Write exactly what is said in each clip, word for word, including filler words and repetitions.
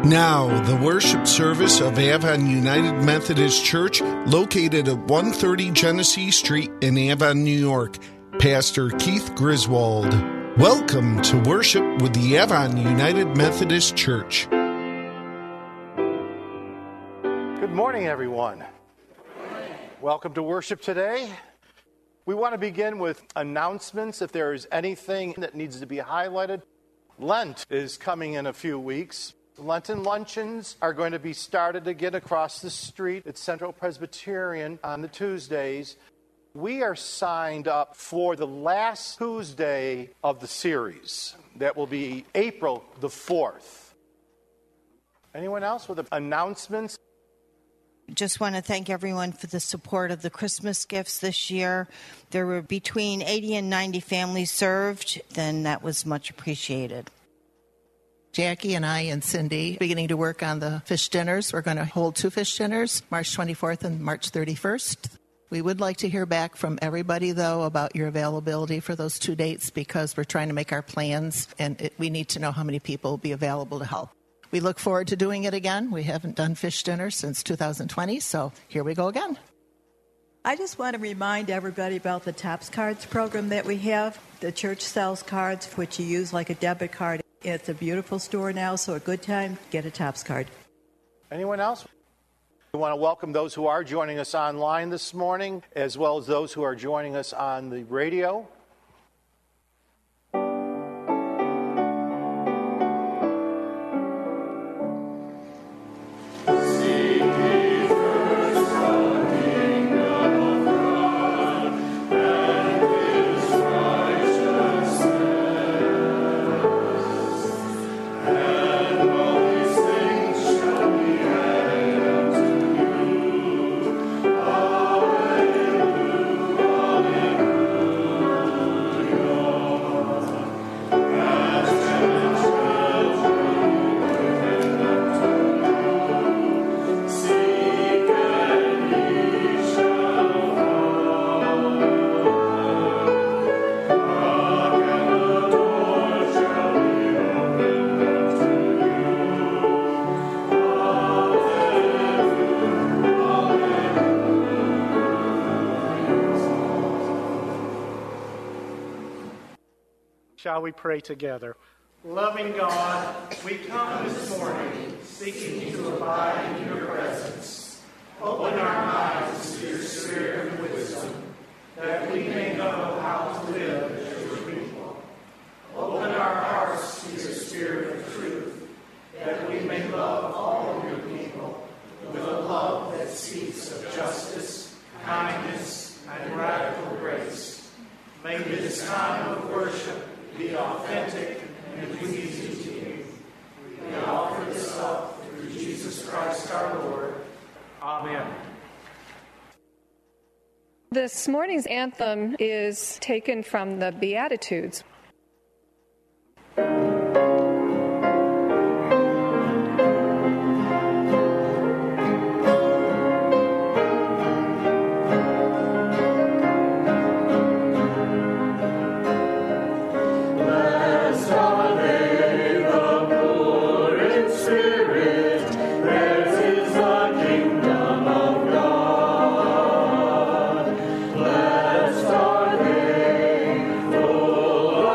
Now, the worship service of Avon United Methodist Church, located at one thirty Genesee Street in Avon, New York. Pastor Keith Griswold. Welcome to worship with the Avon United Methodist Church. Good morning, everyone. Good morning. Welcome to worship today. We want to begin with announcements. If there is anything that needs to be highlighted, Lent is coming in a few weeks. Lenten luncheons are going to be started again across the street at Central Presbyterian on the Tuesdays. We are signed up for the last Tuesday of the series. That will be April the fourth. Anyone else with announcements? Just want to thank everyone for the support of the Christmas gifts this year. There were between eighty and ninety families served, then that was much appreciated. Jackie and I and Cindy beginning to work on the fish dinners. We're going to hold two fish dinners, March twenty-fourth and March thirty-first. We would like to hear back from everybody, though, about your availability for those two dates because we're trying to make our plans, and it, we need to know how many people will be available to help. We look forward to doing it again. We haven't done fish dinner since two thousand twenty, so here we go again. I just want to remind everybody about the TAPS cards program that we have. The church sells cards, which you use like a debit card. It's a beautiful store now, so a good time, get a TAPS card. Anyone else? We want to welcome those who are joining us online this morning, as well as those who are joining us on the radio. Shall we pray together? Loving God, we come this morning seeking to abide in your presence. Open our minds to your spirit and wisdom, that we may know how to live as your people. Open our hearts to your spirit of truth, that we may love all of your people with a love that speaks of justice, kindness, and radical grace. May this time of worship be authentic and pleasing to you. We offer this up through Jesus Christ our Lord. Amen. This morning's anthem is taken from the Beatitudes. Blessed are they, oh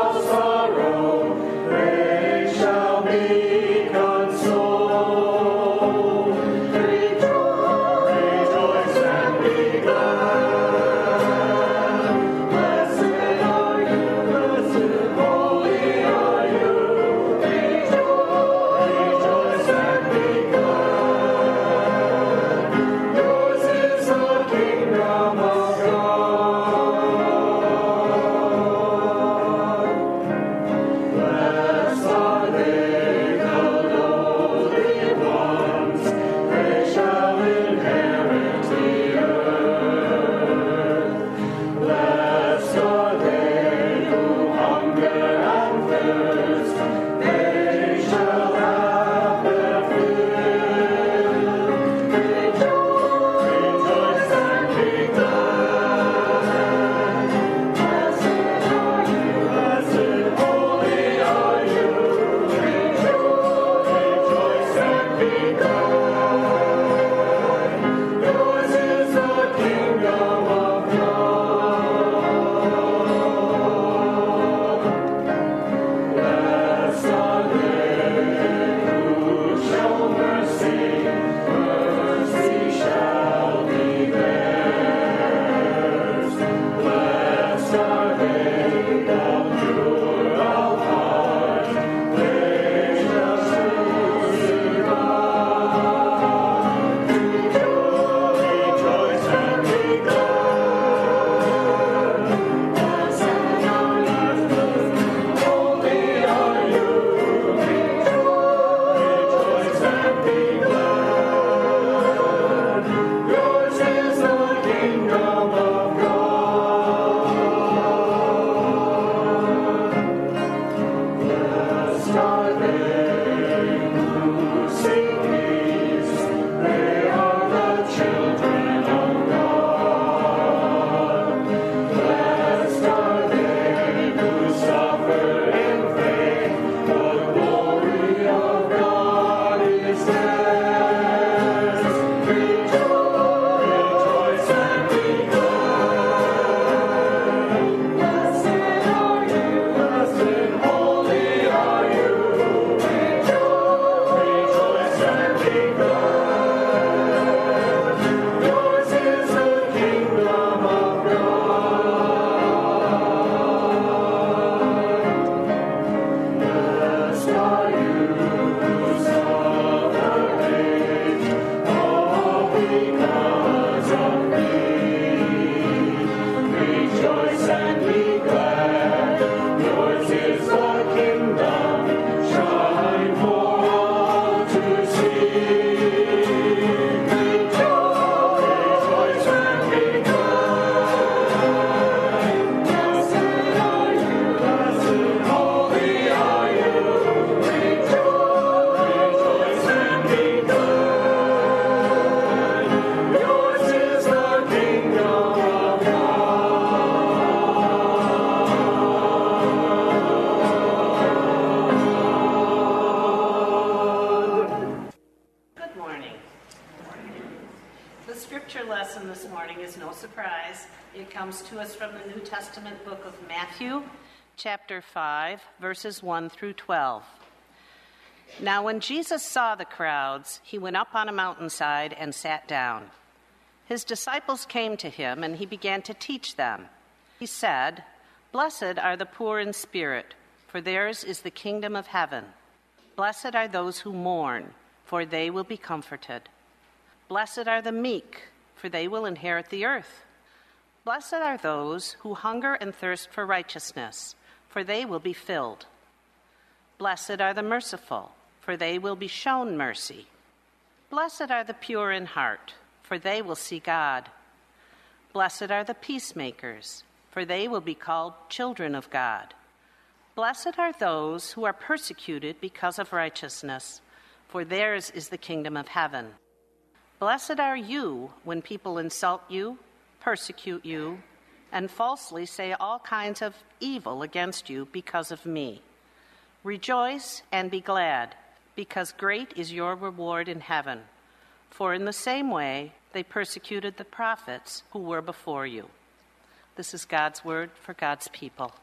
scripture lesson this morning is no surprise. It comes to us from the New Testament book of Matthew, chapter five, verses one through twelve. Now when Jesus saw the crowds, he went up on a mountainside and sat down. His disciples came to him, and he began to teach them. He said, "Blessed are the poor in spirit, for theirs is the kingdom of heaven. Blessed are those who mourn, for they will be comforted. Blessed are the meek, for they will inherit the earth. Blessed are those who hunger and thirst for righteousness, for they will be filled. Blessed are the merciful, for they will be shown mercy. Blessed are the pure in heart, for they will see God. Blessed are the peacemakers, for they will be called children of God. Blessed are those who are persecuted because of righteousness, for theirs is the kingdom of heaven. Blessed are you when people insult you, persecute you, and falsely say all kinds of evil against you because of me. Rejoice and be glad, because great is your reward in heaven. For in the same way they persecuted the prophets who were before you." This is God's word for God's people.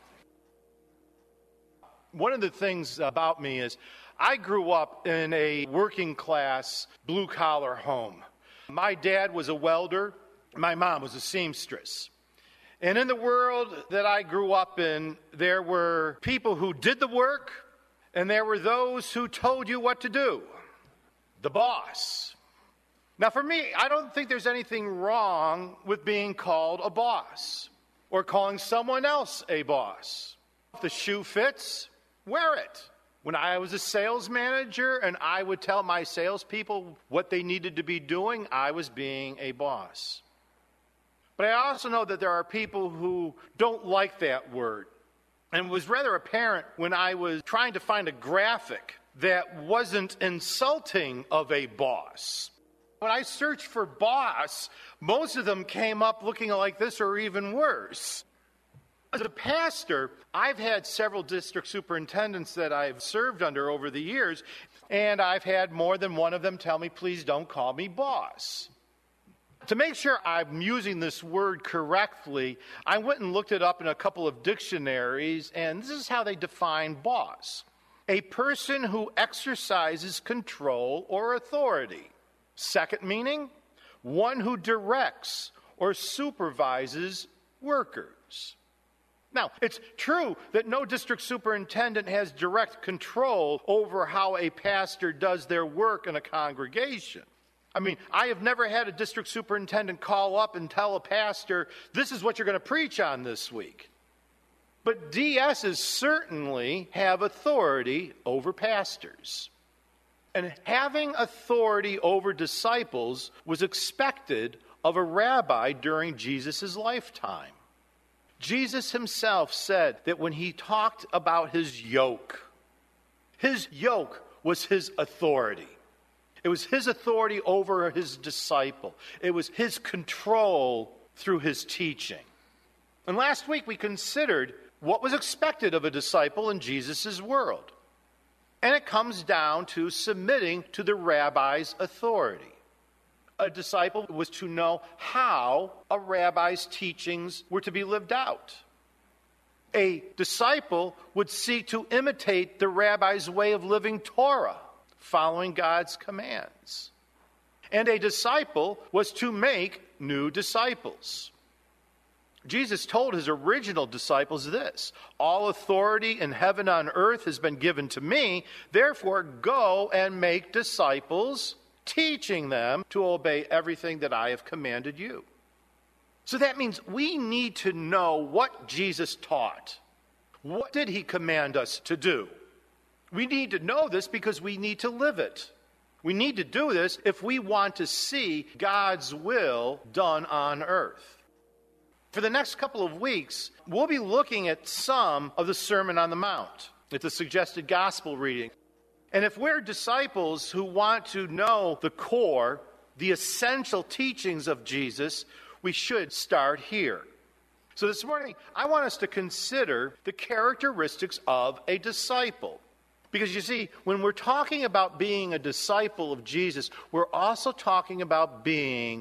One of the things about me is I grew up in a working class, blue collar home. My dad was a welder. My mom was a seamstress. And in the world that I grew up in, there were people who did the work, and there were those who told you what to do. The boss. Now for me, I don't think there's anything wrong with being called a boss or calling someone else a boss. If the shoe fits, wear it. When I was a sales manager and I would tell my salespeople what they needed to be doing, I was being a boss. But I also know that there are people who don't like that word. And it was rather apparent when I was trying to find a graphic that wasn't insulting of a boss. When I searched for boss, most of them came up looking like this or even worse. As a pastor, I've had several district superintendents that I've served under over the years, and I've had more than one of them tell me, "Please don't call me boss." To make sure I'm using this word correctly, I went and looked it up in a couple of dictionaries, and this is how they define boss: a person who exercises control or authority. Second meaning, one who directs or supervises workers. Now, it's true that no district superintendent has direct control over how a pastor does their work in a congregation. I mean, I have never had a district superintendent call up and tell a pastor, "This is what you're going to preach on this week." But D Ss certainly have authority over pastors. And having authority over disciples was expected of a rabbi during Jesus' lifetime. Jesus himself said that when he talked about his yoke, his yoke was his authority. It was his authority over his disciple. It was his control through his teaching. And last week we considered what was expected of a disciple in Jesus' world. And it comes down to submitting to the rabbi's authority. A disciple was to know how a rabbi's teachings were to be lived out. A disciple would seek to imitate the rabbi's way of living Torah, following God's commands. And a disciple was to make new disciples. Jesus told his original disciples this: "All authority in heaven and on earth has been given to me. Therefore, go and make disciples, teaching them to obey everything that I have commanded you." So that means we need to know what Jesus taught. What did he command us to do? We need to know this because we need to live it. We need to do this if we want to see God's will done on earth. For the next couple of weeks, we'll be looking at some of the Sermon on the Mount, at the suggested gospel reading. And if we're disciples who want to know the core, the essential teachings of Jesus, we should start here. So this morning, I want us to consider the characteristics of a disciple. Because you see, when we're talking about being a disciple of Jesus, we're also talking about being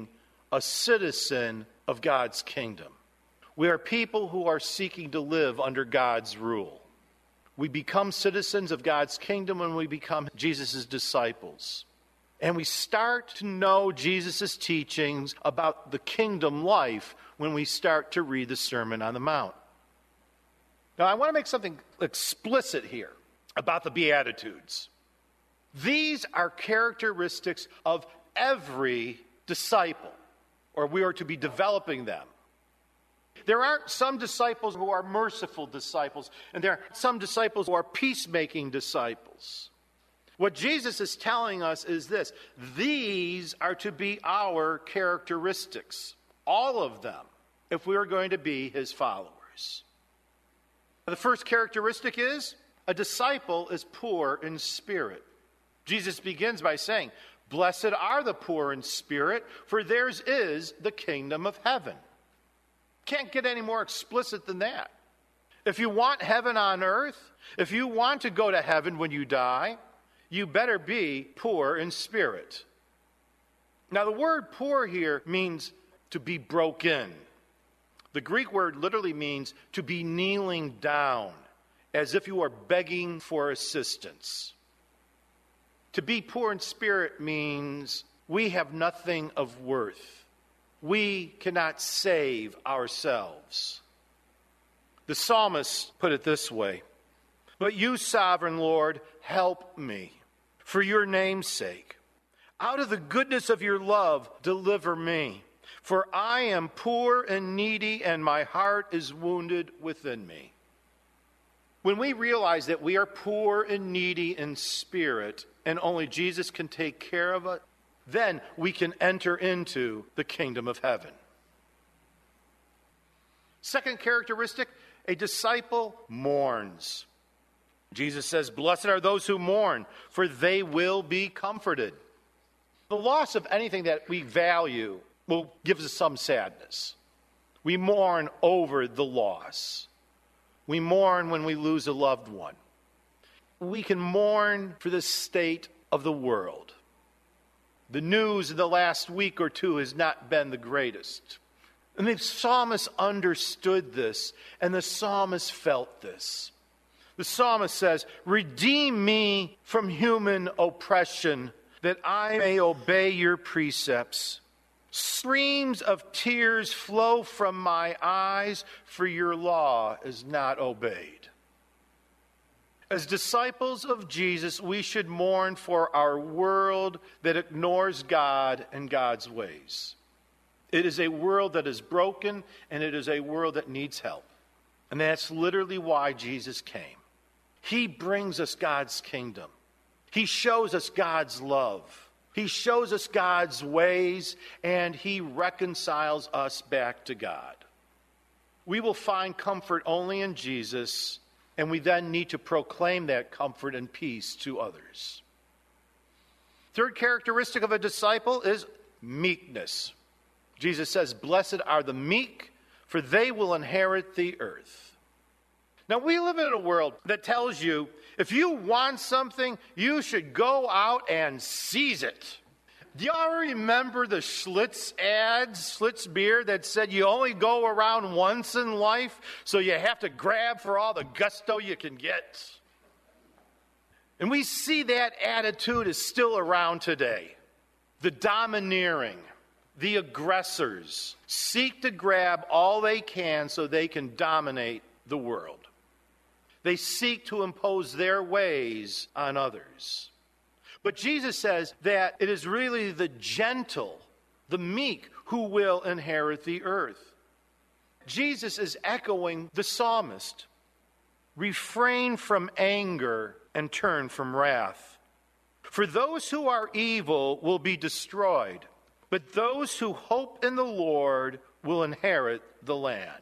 a citizen of God's kingdom. We are people who are seeking to live under God's rule. We become citizens of God's kingdom when we become Jesus' disciples. And we start to know Jesus' teachings about the kingdom life when we start to read the Sermon on the Mount. Now, I want to make something explicit here about the Beatitudes. These are characteristics of every disciple, or we are to be developing them. There are some disciples who are merciful disciples, and there are some disciples who are peacemaking disciples. What Jesus is telling us is this: these are to be our characteristics, all of them, if we are going to be his followers. The first characteristic is a disciple is poor in spirit. Jesus begins by saying, "Blessed are the poor in spirit, for theirs is the kingdom of heaven." Can't get any more explicit than that. If you want heaven on earth, if you want to go to heaven when you die, you better be poor in spirit. Now, the word poor here means to be broken. The Greek word literally means to be kneeling down, as if you are begging for assistance. To be poor in spirit means we have nothing of worth. We cannot save ourselves. The psalmist put it this way: "But you, sovereign Lord, help me for your name's sake. Out of the goodness of your love, deliver me. For I am poor and needy, and my heart is wounded within me." When we realize that we are poor and needy in spirit, and only Jesus can take care of it, then we can enter into the kingdom of heaven. Second characteristic, a disciple mourns. Jesus says, "Blessed are those who mourn, for they will be comforted." The loss of anything that we value will give us some sadness. We mourn over the loss. We mourn when we lose a loved one. We can mourn for the state of the world. The news in the last week or two has not been the greatest. And the psalmist understood this, and the psalmist felt this. The psalmist says, "Redeem me from human oppression, that I may obey your precepts. Streams of tears flow from my eyes, for your law is not obeyed." As disciples of Jesus, we should mourn for our world that ignores God and God's ways. It is a world that is broken, and it is a world that needs help. And that's literally why Jesus came. He brings us God's kingdom. He shows us God's love. He shows us God's ways, and he reconciles us back to God. We will find comfort only in Jesus, and we then need to proclaim that comfort and peace to others. Third characteristic of a disciple is meekness. Jesus says, "Blessed are the meek, for they will inherit the earth." Now, we live in a world that tells you if you want something, you should go out and seize it. Do y'all remember the Schlitz ads, Schlitz beer, that said you only go around once in life, so you have to grab for all the gusto you can get? And we see that attitude is still around today. The domineering, the aggressors seek to grab all they can so they can dominate the world. They seek to impose their ways on others. But Jesus says that it is really the gentle, the meek, who will inherit the earth. Jesus is echoing the psalmist. Refrain from anger and turn from wrath. For those who are evil will be destroyed, but those who hope in the Lord will inherit the land.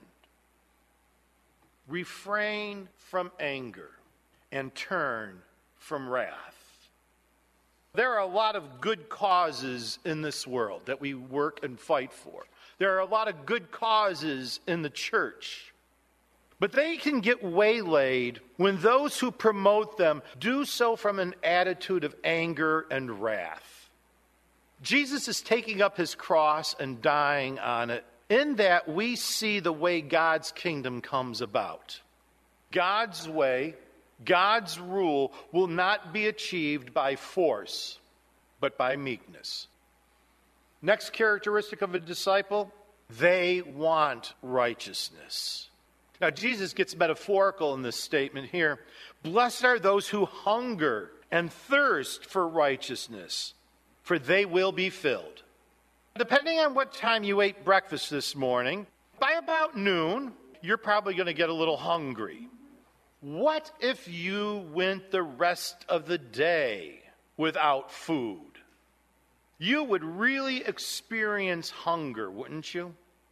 Refrain from anger and turn from wrath. There are a lot of good causes in this world that we work and fight for. There are a lot of good causes in the church. But they can get waylaid when those who promote them do so from an attitude of anger and wrath. Jesus is taking up his cross and dying on it. In that, we see the way God's kingdom comes about. God's way, God's rule will not be achieved by force, but by meekness. Next characteristic of a disciple, they want righteousness. Now, Jesus gets metaphorical in this statement here. Blessed are those who hunger and thirst for righteousness, for they will be filled. Depending on what time you ate breakfast this morning, by about noon, you're probably going to get a little hungry. What if you went the rest of the day without food? You would really experience hunger, wouldn't you?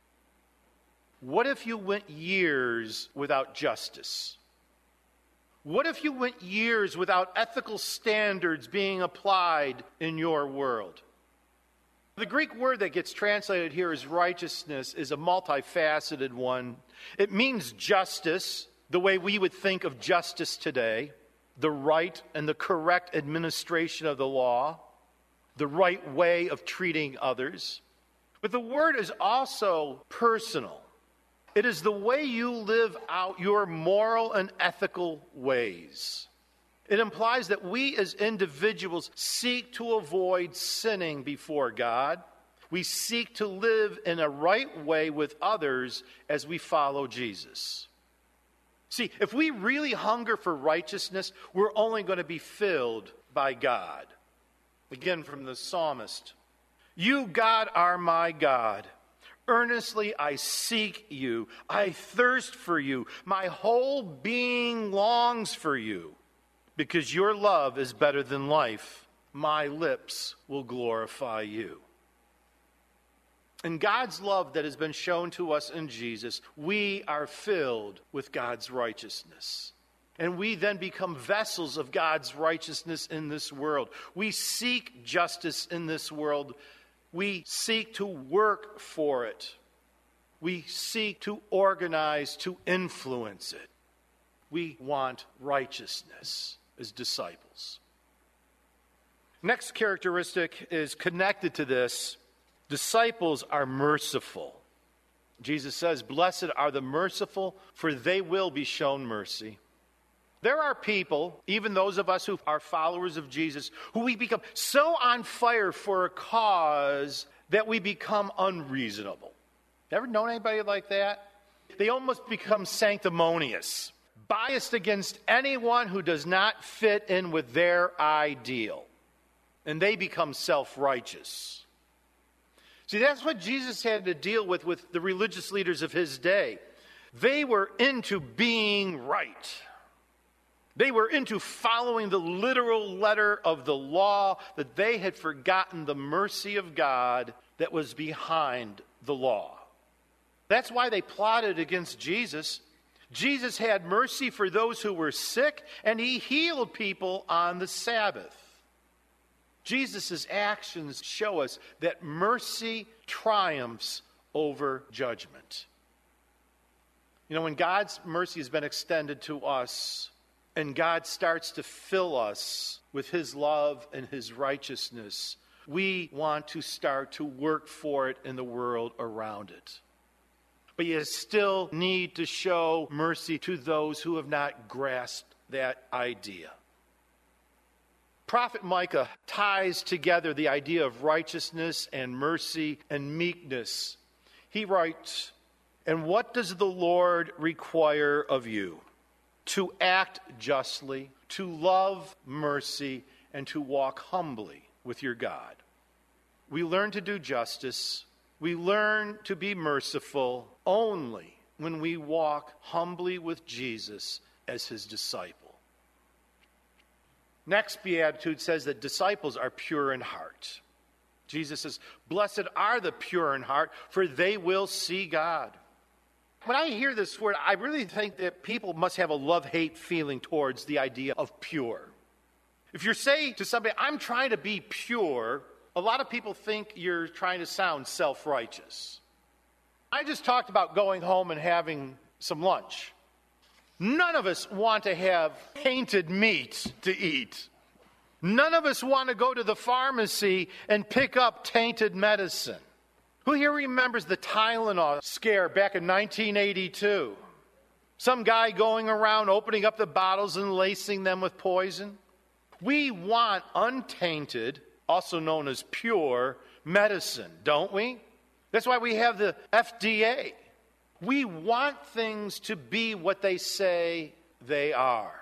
What if you went years without justice? What if you went years without ethical standards being applied in your world? The Greek word that gets translated here as righteousness is a multifaceted one. It means justice, the way we would think of justice today, the right and the correct administration of the law, the right way of treating others. But the word is also personal. It is the way you live out your moral and ethical ways. It implies that we as individuals seek to avoid sinning before God. We seek to live in a right way with others as we follow Jesus. See, if we really hunger for righteousness, we're only going to be filled by God. Again, from the psalmist, "You, God, are my God. Earnestly I seek you. I thirst for you. My whole being longs for you. Because your love is better than life, my lips will glorify you." In God's love that has been shown to us in Jesus, we are filled with God's righteousness. And we then become vessels of God's righteousness in this world. We seek justice in this world. We seek to work for it. We seek to organize, to influence it. We want righteousness as disciples. Next characteristic is connected to this. Disciples are merciful. Jesus says, "Blessed are the merciful, for they will be shown mercy." There are people, even those of us who are followers of Jesus, who we become so on fire for a cause that we become unreasonable. Ever known anybody like that? They almost become sanctimonious, biased against anyone who does not fit in with their ideal. And they become self-righteous. See, that's what Jesus had to deal with with the religious leaders of his day. They were into being right. They were into following the literal letter of the law, that they had forgotten the mercy of God that was behind the law. That's why they plotted against Jesus. Jesus had mercy for those who were sick, and he healed people on the Sabbath. Jesus' actions show us that mercy triumphs over judgment. You know, when God's mercy has been extended to us, and God starts to fill us with his love and his righteousness, we want to start to work for it in the world around it. But you still need to show mercy to those who have not grasped that idea. Prophet Micah ties together the idea of righteousness and mercy and meekness. He writes, "And what does the Lord require of you? To act justly, to love mercy, and to walk humbly with your God." We learn to do justice. We learn to be merciful only when we walk humbly with Jesus as his disciple. Next beatitude says that disciples are pure in heart. Jesus says, "Blessed are the pure in heart, for they will see God." When I hear this word, I really think that people must have a love-hate feeling towards the idea of pure. If you're saying to somebody, "I'm trying to be pure," a lot of people think you're trying to sound self-righteous. I just talked about going home and having some lunch. None of us want to have tainted meat to eat. None of us want to go to the pharmacy and pick up tainted medicine. Who here remembers the Tylenol scare back in nineteen eighty-two? Some guy going around opening up the bottles and lacing them with poison. We want untainted, also known as pure, medicine, don't we? That's why we have the F D A. We want things to be what they say they are.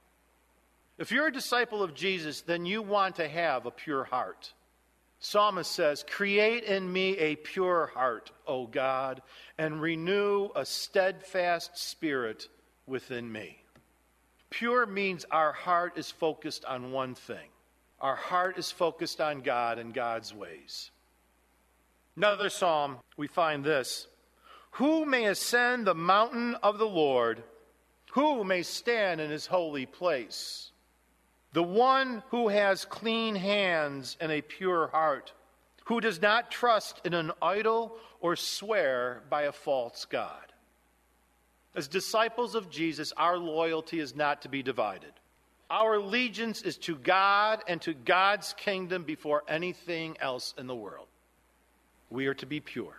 If you're a disciple of Jesus, then you want to have a pure heart. Psalmist says, "Create in me a pure heart, O God, and renew a steadfast spirit within me." Pure means our heart is focused on one thing. Our heart is focused on God and God's ways. Another psalm, we find this: "Who may ascend the mountain of the Lord? Who may stand in his holy place? The one who has clean hands and a pure heart, who does not trust in an idol or swear by a false god." As disciples of Jesus, our loyalty is not to be divided. Our allegiance is to God and to God's kingdom before anything else in the world. We are to be pure.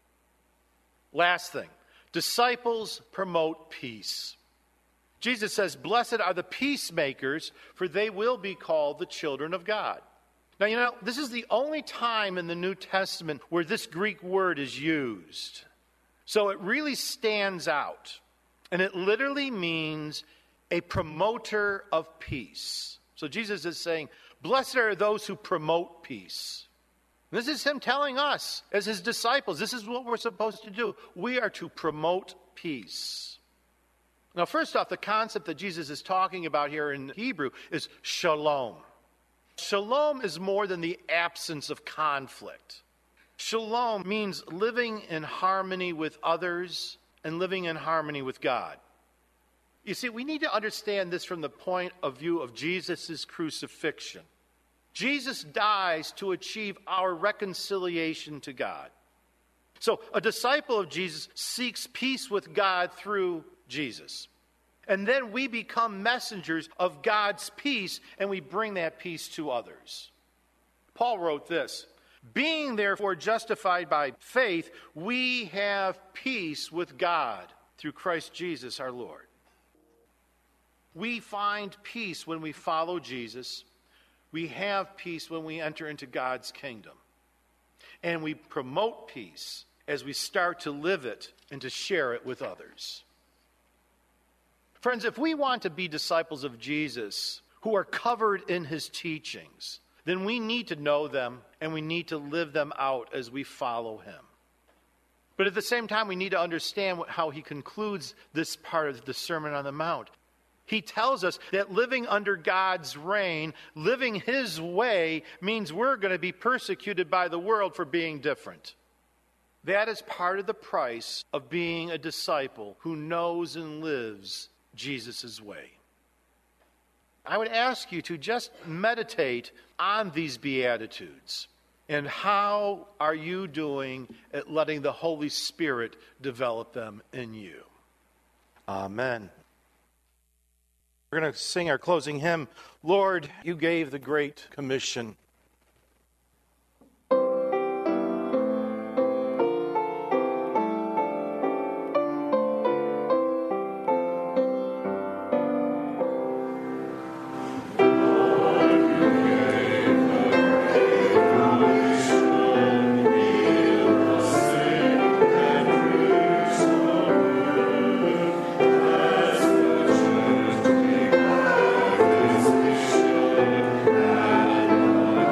Last thing, disciples promote peace. Jesus says, "Blessed are the peacemakers, for they will be called the children of God." Now, you know, this is the only time in the New Testament where this Greek word is used. So it really stands out. And it literally means a promoter of peace. So Jesus is saying, blessed are those who promote peace. This is him telling us, as his disciples, this is what we're supposed to do. We are to promote peace. Now, first off, the concept that Jesus is talking about here in Hebrew is shalom. Shalom is more than the absence of conflict. Shalom means living in harmony with others and living in harmony with God. You see, we need to understand this from the point of view of Jesus' crucifixion. Jesus dies to achieve our reconciliation to God. So a disciple of Jesus seeks peace with God through Jesus. And then we become messengers of God's peace, and we bring that peace to others. Paul wrote this: "Being therefore justified by faith, we have peace with God through Christ Jesus our Lord." We find peace when we follow Jesus. We have peace when we enter into God's kingdom. And we promote peace as we start to live it and to share it with others. Friends, if we want to be disciples of Jesus who are covered in his teachings, then we need to know them and we need to live them out as we follow him. But at the same time, we need to understand how he concludes this part of the Sermon on the Mount. He tells us that living under God's reign, living his way, means we're going to be persecuted by the world for being different. That is part of the price of being a disciple who knows and lives Jesus' way. I would ask you to just meditate on these Beatitudes. And how are you doing at letting the Holy Spirit develop them in you? Amen. We're going to sing our closing hymn, "Lord, You Gave the Great Commission." Thank you.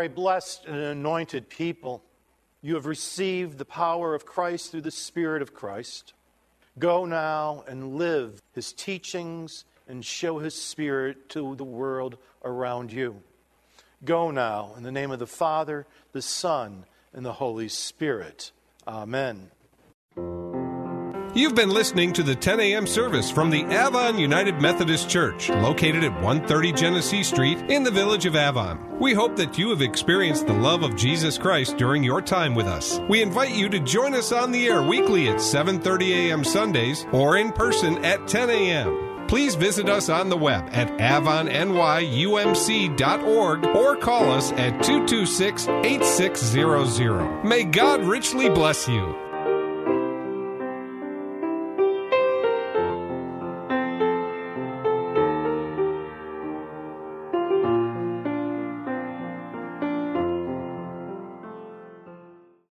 are a blessed and anointed people. You have received the power of Christ through the Spirit of Christ. Go now and live His teachings and show His Spirit to the world around you. Go now in the name of the Father, the Son, and the Holy Spirit. Amen. You've been listening to the ten a.m. service from the Avon United Methodist Church, located at one thirty Genesee Street in the village of Avon. We hope that you have experienced the love of Jesus Christ during your time with us. We invite you to join us on the air weekly at seven thirty a.m. Sundays or in person at ten a.m. Please visit us on the web at avon n y u m c dot org or call us at two two six, eight six zero zero. May God richly bless you.